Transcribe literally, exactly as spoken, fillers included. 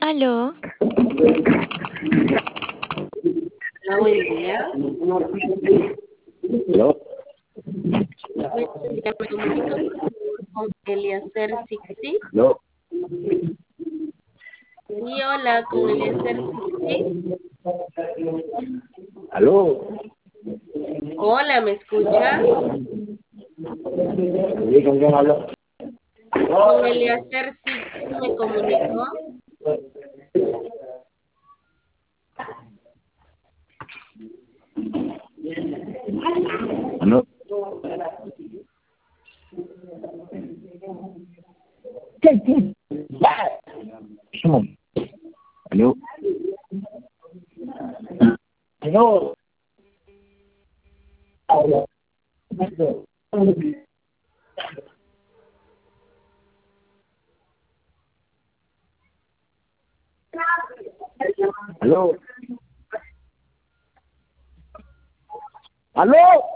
Aló, Hola, buen día. ¿Aló? Me, me comunico con Eliezer Sixi. ¿Aló? Sí, hola, con Eliezer Sixi. ¿Aló? Hola, ¿me escucha? Sí, ¿con quién hablo? Con Eliezer Sixi me comunico. ¿Aló? ¿Aló? ¿Aló? ¿Aló? ¿Aló?